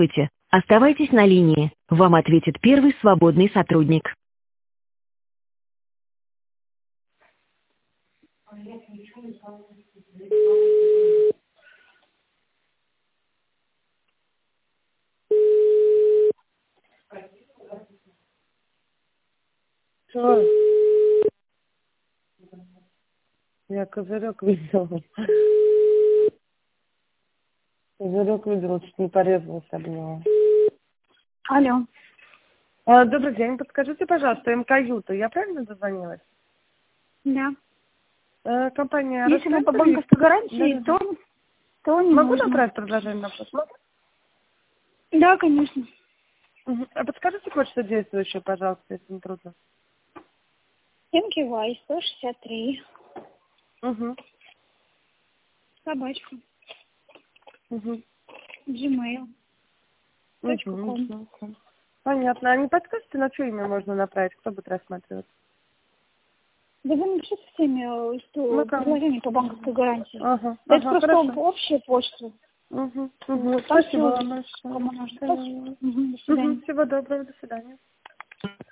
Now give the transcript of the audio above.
Здравствуйте. Оставайтесь на линии. Вам ответит первый свободный сотрудник. Что? Я козырек видел. Козырек видел, чуть не порезался об него. Алло. Добрый день. Подскажите, пожалуйста, МК-Юта. Я правильно дозвонилась? Да. Компания Если вы по Росцентр. банковской гарантии, Да. то не Могу нужно. направить предложение на просмотр? Да, конечно. Угу. А подскажите почту действующую, пожалуйста, если не трудно. МКВ 163. Угу. Собачка. Угу. Gmail. .com. Понятно. А не подскажете, на что имя можно направить? Кто будет рассматривать? Да вы напишите всеми, что предложение по банковской гарантии. Ага. Это просто Хорошо. общая почта. Угу. Вот, Спасибо там вам всё, большое. кому нужно. Спасибо. До свидания. Всего доброго. До свидания.